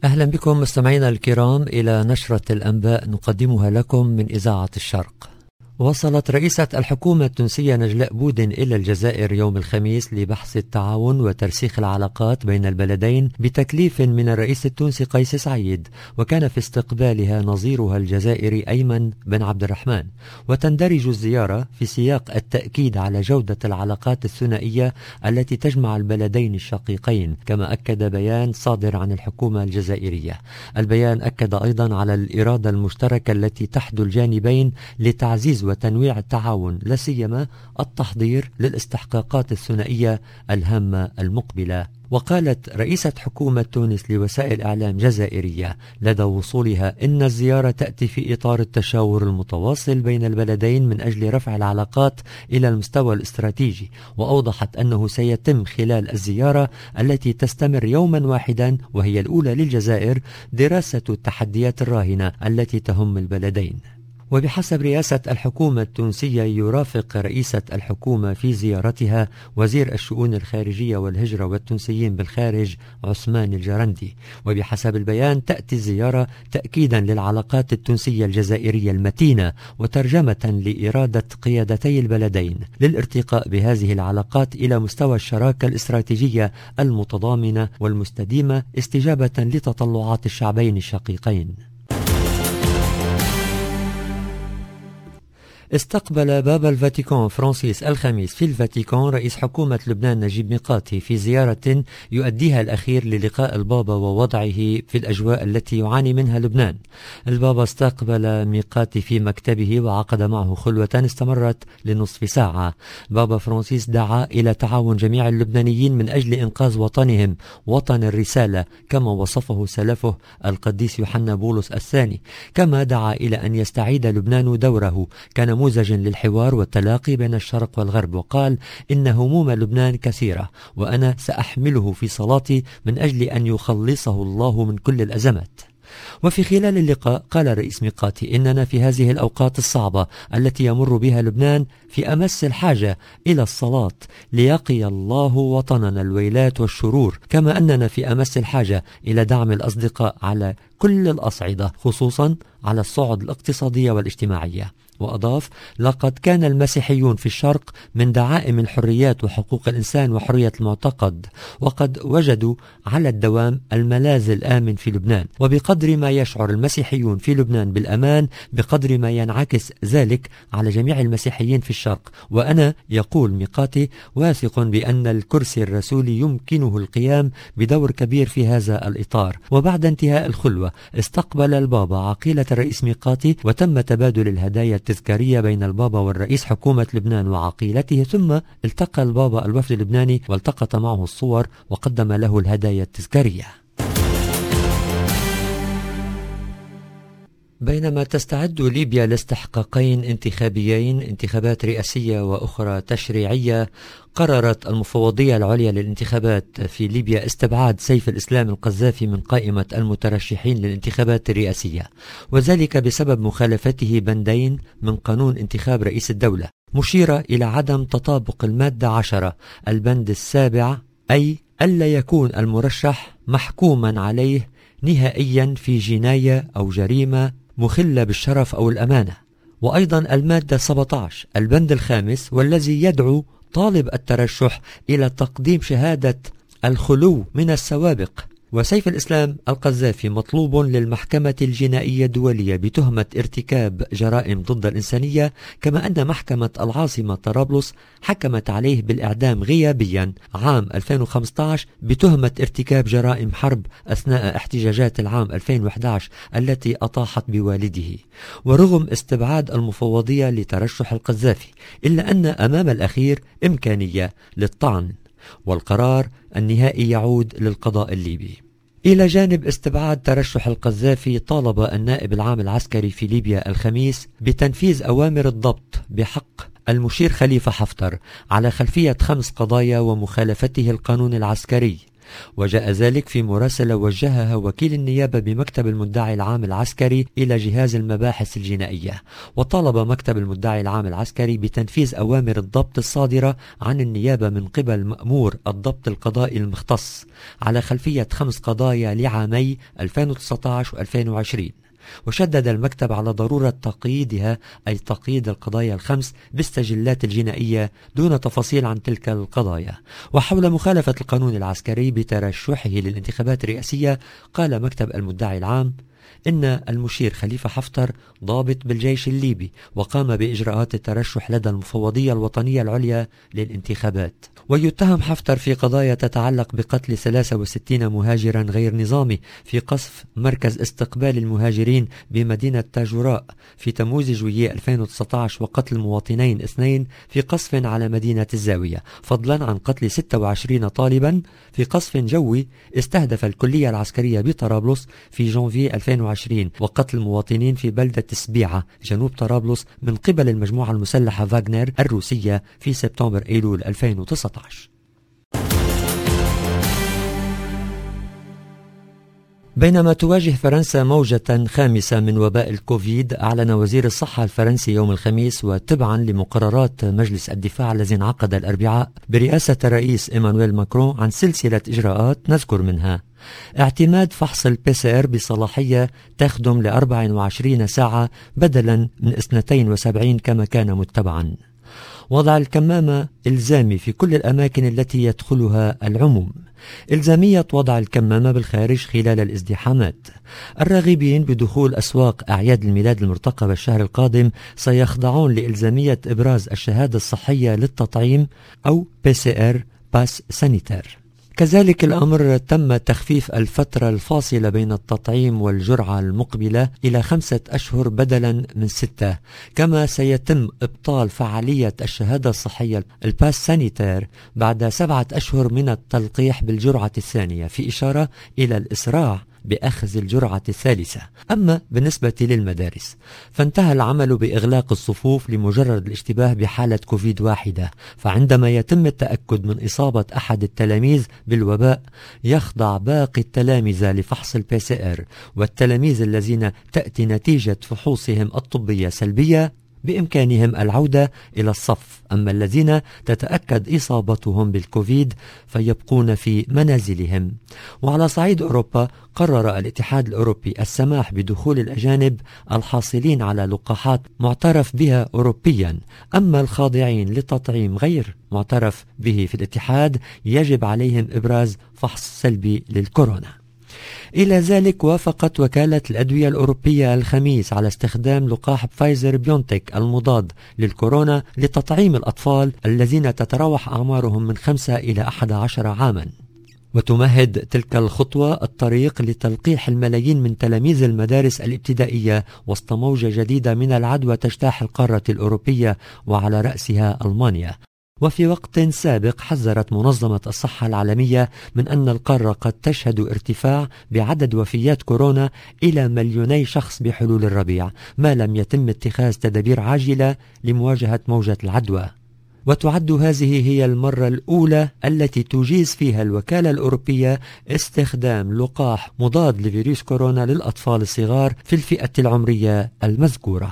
أهلا بكم مستمعينا الكرام إلى نشرة الأنباء نقدمها لكم من إذاعة الشرق. وصلت رئيسة الحكومة التونسية نجلاء بودن إلى الجزائر يوم الخميس لبحث التعاون وترسيخ العلاقات بين البلدين بتكليف من الرئيس التونسي قيس سعيد، وكان في استقبالها نظيرها الجزائري أيمن بن عبد الرحمن. وتندرج الزيارة في سياق التأكيد على جودة العلاقات الثنائية التي تجمع البلدين الشقيقين، كما أكد بيان صادر عن الحكومة الجزائرية. البيان أكد أيضا على الإرادة المشتركة التي تحدو الجانبين لتعزيز وتنويع التعاون، لا سيما التحضير للاستحقاقات الثنائية الهامة المقبلة. وقالت رئيسة حكومة تونس لوسائل إعلام جزائرية لدى وصولها إن الزيارة تأتي في إطار التشاور المتواصل بين البلدين من أجل رفع العلاقات إلى المستوى الاستراتيجي، وأوضحت أنه سيتم خلال الزيارة التي تستمر يوما واحدا وهي الأولى للجزائر دراسة التحديات الراهنة التي تهم البلدين. وبحسب رئاسة الحكومة التونسية يرافق رئيسة الحكومة في زيارتها وزير الشؤون الخارجية والهجرة والتونسيين بالخارج عثمان الجرندي. وبحسب البيان تأتي الزيارة تأكيدا للعلاقات التونسية الجزائرية المتينة وترجمة لإرادة قيادتي البلدين للارتقاء بهذه العلاقات إلى مستوى الشراكة الاستراتيجية المتضامنة والمستديمة استجابة لتطلعات الشعبين الشقيقين. استقبل بابا الفاتيكان فرانسيس الخميس في الفاتيكان رئيس حكومة لبنان نجيب ميقاتي في زيارة يؤديها الأخير للقاء البابا ووضعه في الأجواء التي يعاني منها لبنان. البابا استقبل ميقاتي في مكتبه وعقد معه خلوة استمرت لنصف ساعة. بابا فرانسيس دعا إلى تعاون جميع اللبنانيين من أجل إنقاذ وطنهم، وطن الرسالة كما وصفه سلفه القديس يوحنا بولس الثاني، كما دعا إلى أن يستعيد لبنان دوره كنموذج للحوار والتلاقي بين الشرق والغرب، وقال إن هموم لبنان كثيرة وأنا سأحمله في صلاتي من أجل أن يخلصه الله من كل الأزمات. وفي خلال اللقاء قال رئيس ميقاتي إننا في هذه الأوقات الصعبة التي يمر بها لبنان في أمس الحاجة إلى الصلاة ليقي الله وطننا الويلات والشرور، كما أننا في أمس الحاجة إلى دعم الأصدقاء على كل الأصعدة، خصوصا على الصعد الاقتصادية والاجتماعية. وأضاف: لقد كان المسيحيون في الشرق من دعائم الحريات وحقوق الإنسان وحرية المعتقد، وقد وجدوا على الدوام الملاذ الآمن في لبنان، وبقدر ما يشعر المسيحيون في لبنان بالأمان بقدر ما ينعكس ذلك على جميع المسيحيين في الشرق. وأنا، يقول ميقاتي، واثق بأن الكرسي الرسولي يمكنه القيام بدور كبير في هذا الإطار. وبعد انتهاء الخلوة استقبل البابا عقيلة الرئيس ميقاتي وتم تبادل الهدايا التذكارية بين البابا والرئيس حكومة لبنان وعقيلته، ثم التقى البابا الوفد اللبناني والتقط معه الصور وقدم له الهدايا التذكارية. بينما تستعد ليبيا لاستحقاقين انتخابيين، انتخابات رئاسية وأخرى تشريعية، قررت المفوضية العليا للانتخابات في ليبيا استبعاد سيف الإسلام القذافي من قائمة المترشحين للانتخابات الرئاسية، وذلك بسبب مخالفته بندين من قانون انتخاب رئيس الدولة، مشيرة إلى عدم تطابق المادة 10 البند السابع، أي ألا يكون المرشح محكوما عليه نهائيا في جناية أو جريمة مخلة بالشرف أو الأمانة. وأيضا المادة 17 البند الخامس، والذي يدعو طالب الترشح إلى تقديم شهادة الخلو من السوابق. وسيف الإسلام القذافي مطلوب للمحكمة الجنائية الدولية بتهمة ارتكاب جرائم ضد الإنسانية، كما أن محكمة العاصمة طرابلس حكمت عليه بالإعدام غيابيا عام 2015 بتهمة ارتكاب جرائم حرب أثناء احتجاجات العام 2011 التي أطاحت بوالده. ورغم استبعاد المفوضية لترشح القذافي، إلا أن أمام الأخير إمكانية للطعن، والقرار النهائي يعود للقضاء الليبي. إلى جانب استبعاد ترشح القذافي، طالب النائب العام العسكري في ليبيا الخميس بتنفيذ أوامر الضبط بحق المشير خليفة حفتر على خلفية 5 قضايا ومخالفته القانون العسكري، وجاء ذلك في مراسلة وجهها وكيل النيابة بمكتب المدعي العام العسكري إلى جهاز المباحث الجنائية، وطالب مكتب المدعي العام العسكري بتنفيذ أوامر الضبط الصادرة عن النيابة من قبل مأمور الضبط القضائي المختص على خلفية 5 قضايا لعامي 2019 و2020. وشدد المكتب على ضرورة تقييدها، أي تقييد القضايا ال5 بالسجلات الجنائية دون تفاصيل عن تلك القضايا. وحول مخالفة القانون العسكري بترشحه للانتخابات الرئاسية، قال مكتب المدعي العام إن المشير خليفة حفتر ضابط بالجيش الليبي وقام بإجراءات الترشح لدى المفوضية الوطنية العليا للانتخابات. ويتهم حفتر في قضايا تتعلق بقتل 63 مهاجرا غير نظامي في قصف مركز استقبال المهاجرين بمدينة تاجوراء في تموز جويلية 2019، وقتل مواطنين 2 في قصف على مدينة الزاوية، فضلا عن قتل 26 طالبا في قصف جوي استهدف الكلية العسكرية بطرابلس في جانفي 2020، وقتل مواطنين في بلدة سبيعة جنوب طرابلس من قبل المجموعة المسلحة فاغنر الروسية في سبتمبر أيلول 2019. بينما تواجه فرنسا موجة خامسة من وباء الكوفيد، أعلن وزير الصحة الفرنسي يوم الخميس وتبعا لمقررات مجلس الدفاع الذي انعقد الأربعاء برئاسة الرئيس إيمانويل ماكرون عن سلسلة إجراءات نذكر منها: اعتماد فحص الPCR بصلاحية تخدم ل 24 ساعة بدلا من 72 كما كان متبعا. وضع الكمامة إلزامي في كل الأماكن التي يدخلها العموم. إلزامية وضع الكمامة بالخارج خلال الازدحامات. الراغبين بدخول أسواق أعياد الميلاد المرتقبة الشهر القادم سيخضعون لإلزامية إبراز الشهادة الصحية للتطعيم أو PCR باس سانيتير. كذلك الأمر تم تخفيف الفترة الفاصلة بين التطعيم والجرعة المقبلة إلى 5 أشهر بدلا من 6، كما سيتم إبطال فعالية الشهادة الصحية الباس سانيتير بعد 7 أشهر من التلقيح بالجرعة الثانية، في إشارة إلى الإسراع بأخذ الجرعة الثالثة. أما بالنسبة للمدارس فانتهى العمل بإغلاق الصفوف لمجرد الاشتباه بحالة كوفيد واحدة، فعندما يتم التأكد من إصابة أحد التلاميذ بالوباء يخضع باقي التلامذة لفحص الPCR، والتلاميذ الذين تأتي نتيجة فحوصهم الطبية سلبية بإمكانهم العودة إلى الصف، أما الذين تتأكد إصابتهم بالكوفيد فيبقون في منازلهم. وعلى صعيد أوروبا قرر الاتحاد الأوروبي السماح بدخول الأجانب الحاصلين على لقاحات معترف بها أوروبيا، أما الخاضعين لتطعيم غير معترف به في الاتحاد يجب عليهم إبراز فحص سلبي للكورونا. إلى ذلك وافقت وكالة الأدوية الأوروبية الخميس على استخدام لقاح فايزر بيونتك المضاد للكورونا لتطعيم الأطفال الذين تتراوح أعمارهم من 5 إلى 11 عاما. وتمهد تلك الخطوة الطريق لتلقيح الملايين من تلاميذ المدارس الابتدائية وسط موجة جديدة من العدوى تجتاح القارة الأوروبية وعلى رأسها ألمانيا. وفي وقت سابق حذرت منظمة الصحة العالمية من أن القارة قد تشهد ارتفاع بعدد وفيات كورونا إلى 2 مليون شخص بحلول الربيع، ما لم يتم اتخاذ تدابير عاجلة لمواجهة موجة العدوى. وتعد هذه هي المرة الأولى التي تجيز فيها الوكالة الأوروبية استخدام لقاح مضاد لفيروس كورونا للأطفال الصغار في الفئة العمرية المذكورة.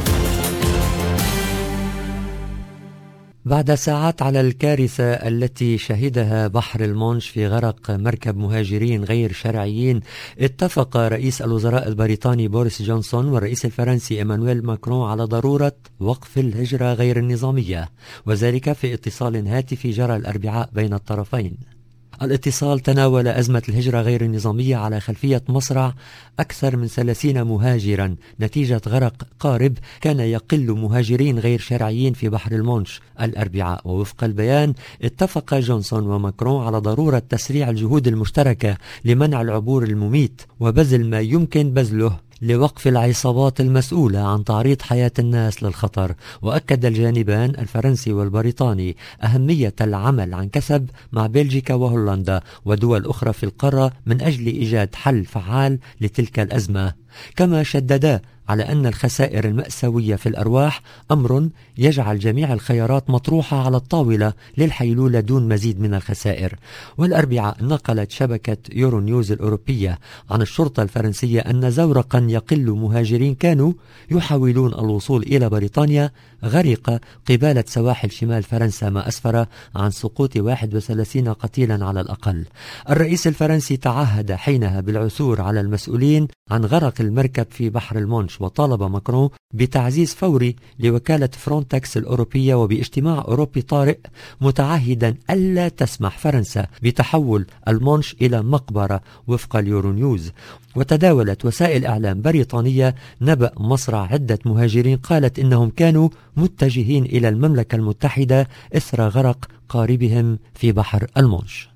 بعد ساعات على الكارثة التي شهدها بحر المانش في غرق مركب مهاجرين غير شرعيين، اتفق رئيس الوزراء البريطاني بوريس جونسون والرئيس الفرنسي إيمانويل ماكرون على ضرورة وقف الهجرة غير النظامية، وذلك في اتصال هاتفي جرى الأربعاء بين الطرفين. الاتصال تناول أزمة الهجرة غير النظامية على خلفية مصرع أكثر من 30 مهاجرا نتيجة غرق قارب كان يقل مهاجرين غير شرعيين في بحر المانش الأربعاء. ووفق البيان اتفق جونسون وماكرون على ضرورة تسريع الجهود المشتركة لمنع العبور المميت وبذل ما يمكن بذله لوقف العصابات المسؤولة عن تعريض حياة الناس للخطر. وأكد الجانبان الفرنسي والبريطاني أهمية العمل عن كثب مع بلجيكا وهولندا ودول أخرى في القارة من أجل إيجاد حل فعال لتلك الأزمة، كما شددا على أن الخسائر المأساوية في الأرواح أمر يجعل جميع الخيارات مطروحة على الطاولة للحيلولة دون مزيد من الخسائر. والأربعاء نقلت شبكة يورو نيوز الأوروبية عن الشرطة الفرنسية أن زورقا يقل مهاجرين كانوا يحاولون الوصول إلى بريطانيا غرق قبالة سواحل شمال فرنسا، ما أسفر عن سقوط 31 قتيلا على الأقل. الرئيس الفرنسي تعهد حينها بالعثور على المسؤولين عن غرق المركب في بحر المونش، وطالب ماكرون بتعزيز فوري لوكالة فرونتكس الأوروبية وباجتماع أوروبي طارئ، متعهدا ألا تسمح فرنسا بتحول المونش إلى مقبرة وفق اليورو نيوز. وتداولت وسائل إعلام بريطانية نبأ مصرع عدة مهاجرين قالت إنهم كانوا متجهين إلى المملكة المتحدة إثر غرق قاربهم في بحر المونش.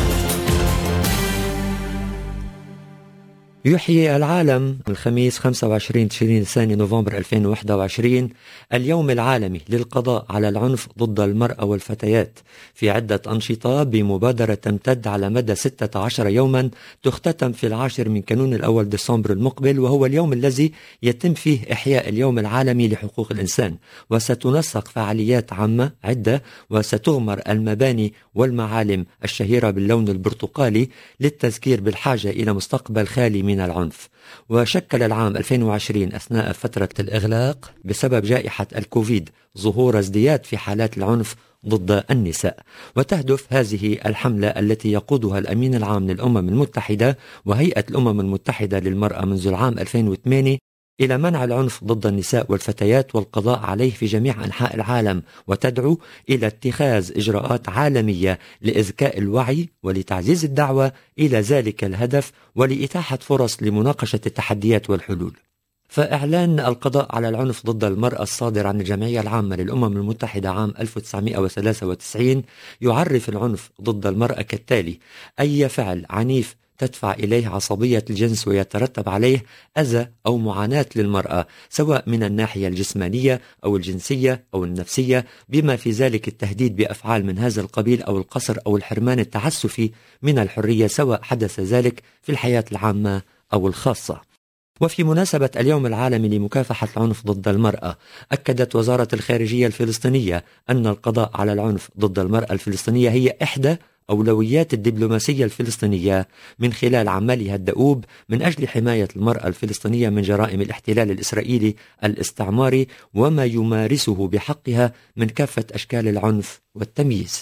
يحيي العالم الخميس 25 تشرين الثاني نوفمبر 2021 اليوم العالمي للقضاء على العنف ضد المرأة والفتيات في عدة أنشطة بمبادرة تمتد على مدى 16 يوما تختتم في 10 من كانون الأول ديسمبر المقبل، وهو اليوم الذي يتم فيه إحياء اليوم العالمي لحقوق الإنسان. وستنسق فعاليات عامة عدة، وستغمر المباني والمعالم الشهيرة باللون البرتقالي للتذكير بالحاجة إلى مستقبل خالي من العنف. وشكل العام 2020 أثناء فترة الإغلاق بسبب جائحة الكوفيد ظهور ازدياد في حالات العنف ضد النساء. وتهدف هذه الحملة التي يقودها الأمين العام للأمم المتحدة وهيئة الأمم المتحدة للمرأة منذ العام 2008 إلى منع العنف ضد النساء والفتيات والقضاء عليه في جميع أنحاء العالم، وتدعو إلى اتخاذ إجراءات عالمية لإذكاء الوعي ولتعزيز الدعوة إلى ذلك الهدف ولإتاحة فرص لمناقشة التحديات والحلول. فإعلان القضاء على العنف ضد المرأة الصادر عن الجمعية العامة للأمم المتحدة عام 1993 يعرف العنف ضد المرأة كالتالي: أي فعل عنيف تدفع إليه عصبية الجنس ويترتب عليه أذى أو معاناة للمرأة، سواء من الناحية الجسمانية أو الجنسية أو النفسية، بما في ذلك التهديد بأفعال من هذا القبيل أو القصر أو الحرمان التعسفي من الحرية، سواء حدث ذلك في الحياة العامة أو الخاصة. وفي مناسبة اليوم العالمي لمكافحة العنف ضد المرأة، أكدت وزارة الخارجية الفلسطينية أن القضاء على العنف ضد المرأة الفلسطينية هي إحدى أولويات الدبلوماسية الفلسطينية من خلال عملها الدؤوب من أجل حماية المرأة الفلسطينية من جرائم الاحتلال الإسرائيلي الاستعماري وما يمارسه بحقها من كافة أشكال العنف والتمييز.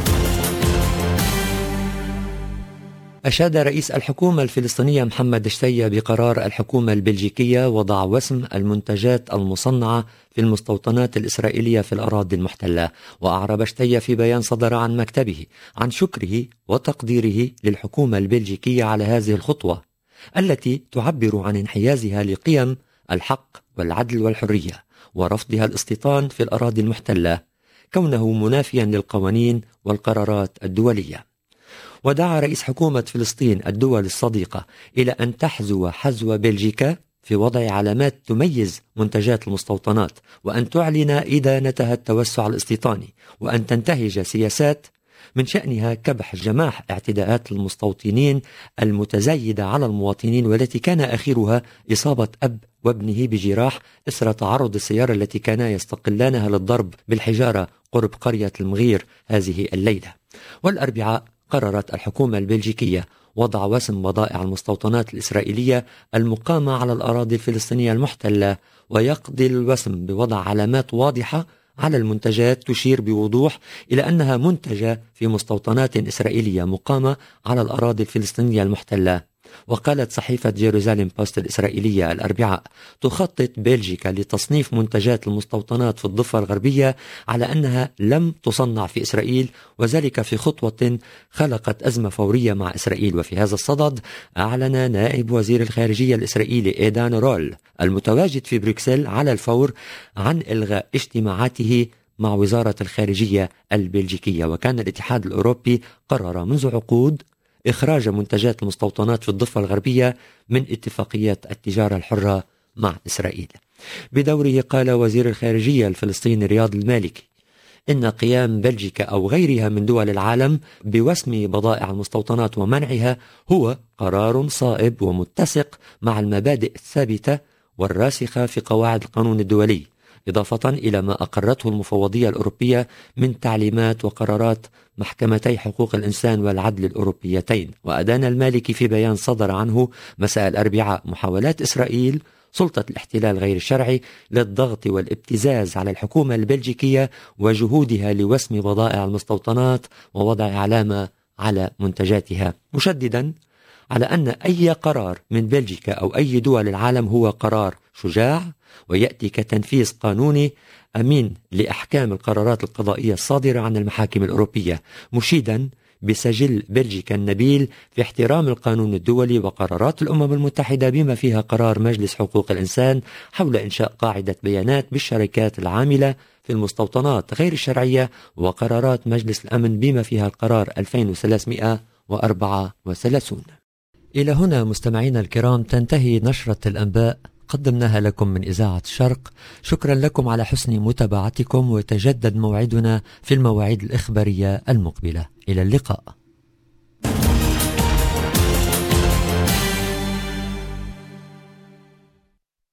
أشاد رئيس الحكومة الفلسطينية محمد شتية بقرار الحكومة البلجيكية وضع وسم المنتجات المصنعة في المستوطنات الإسرائيلية في الأراضي المحتلة. وأعرب شتية في بيان صدر عن مكتبه عن شكره وتقديره للحكومة البلجيكية على هذه الخطوة التي تعبر عن انحيازها لقيم الحق والعدل والحرية ورفضها الاستيطان في الأراضي المحتلة كونه منافيا للقوانين والقرارات الدولية. ودعا رئيس حكومة فلسطين الدول الصديقة إلى أن تحذو حذو بلجيكا في وضع علامات تميز منتجات المستوطنات، وأن تعلن إدانتها التوسع الاستيطاني، وأن تنتهج سياسات من شأنها كبح جماح اعتداءات المستوطنين المتزايدة على المواطنين، والتي كان آخرها إصابة أب وابنه بجراح إثر تعرض السيارة التي كانا يستقلانها للضرب بالحجارة قرب قرية المغير هذه الليلة. والأربعاء قررت الحكومة البلجيكية وضع وسم بضائع المستوطنات الإسرائيلية المقامة على الأراضي الفلسطينية المحتلة، ويقضي الوسم بوضع علامات واضحة على المنتجات تشير بوضوح إلى أنها منتجة في مستوطنات إسرائيلية مقامة على الأراضي الفلسطينية المحتلة. وقالت صحيفة جيروزاليم بوست الإسرائيلية الأربعاء: تخطط بلجيكا لتصنيف منتجات المستوطنات في الضفة الغربية على أنها لم تصنع في إسرائيل، وذلك في خطوة خلقت أزمة فورية مع إسرائيل. وفي هذا الصدد أعلن نائب وزير الخارجية الإسرائيلي إيدان رول المتواجد في بروكسل على الفور عن إلغاء اجتماعاته مع وزارة الخارجية البلجيكية. وكان الاتحاد الأوروبي قرر منذ عقود إخراج منتجات المستوطنات في الضفة الغربية من اتفاقيات التجارة الحرة مع إسرائيل. بدوره قال وزير الخارجية الفلسطيني رياض المالكي إن قيام بلجيكا أو غيرها من دول العالم بوسم بضائع المستوطنات ومنعها هو قرار صائب ومتسق مع المبادئ الثابتة والراسخة في قواعد القانون الدولي، إضافة إلى ما أقرته المفوضية الأوروبية من تعليمات وقرارات محكمتي حقوق الإنسان والعدل الأوروبيتين. وأدان المالكي في بيان صدر عنه مساء الأربعاء محاولات إسرائيل سلطة الاحتلال غير الشرعي للضغط والابتزاز على الحكومة البلجيكية وجهودها لوسم بضائع المستوطنات ووضع علامة على منتجاتها، مشددا على أن أي قرار من بلجيكا أو أي دول العالم هو قرار شجاع ويأتي كتنفيذ قانوني أمين لأحكام القرارات القضائية الصادرة عن المحاكم الأوروبية، مشيدا بسجل بلجيكا النبيل في احترام القانون الدولي وقرارات الأمم المتحدة بما فيها قرار مجلس حقوق الإنسان حول إنشاء قاعدة بيانات بالشركات العاملة في المستوطنات غير الشرعية، وقرارات مجلس الأمن بما فيها القرار 2334. إلى هنا مستمعينا الكرام تنتهي نشرة الأنباء قدمناها لكم من إذاعة الشرق. شكرا لكم على حسن متابعتكم، ويتجدد موعدنا في المواعيد الإخبارية المقبلة. إلى اللقاء.